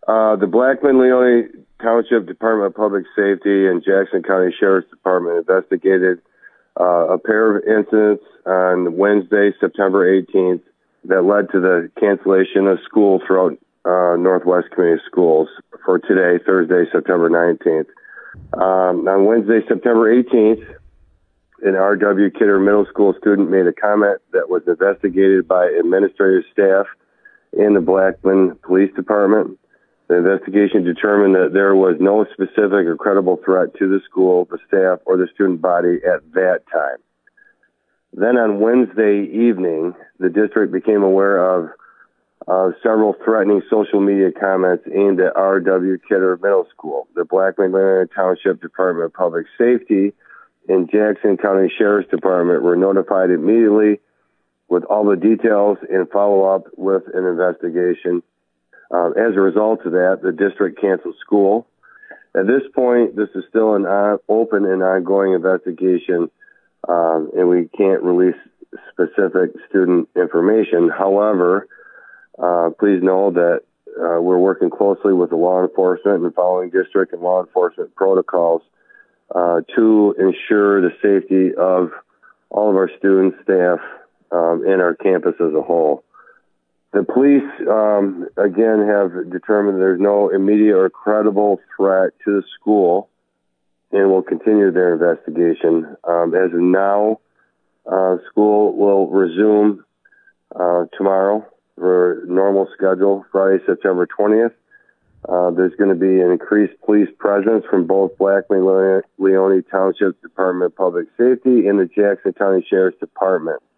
The Blackman-Leone Township Department of Public Safety and Jackson County Sheriff's Department investigated a pair of incidents on Wednesday, September 18th, that led to the cancellation of school throughout Northwest Community Schools for today, Thursday, September 19th. On Wednesday, September 18th, an R.W. Kidder Middle School student made a comment that was investigated by administrative staff in the Blackman Police Department. The investigation determined that there was no specific or credible threat to the school, the staff, or the student body at that time. Then on Wednesday evening, the district became aware of several threatening social media comments aimed at R.W. Kidder Middle School. The Blackman Township Department of Public Safety and Jackson County Sheriff's Department were notified immediately with all the details and follow up with an investigation. As a result of that, the district canceled school. At this point, this is still an open and ongoing investigation, and we can't release specific student information. However, please know that we're working closely with the law enforcement and following district and law enforcement protocols to ensure the safety of all of our students, staff, and our campus as a whole. The police, again, have determined there's no immediate or credible threat to the school and will continue their investigation. As of now, school will resume tomorrow for normal schedule, Friday, September 20th. There's going to be an increased police presence from both Blackman-Leone Township Department of Public Safety and the Jackson County Sheriff's Department.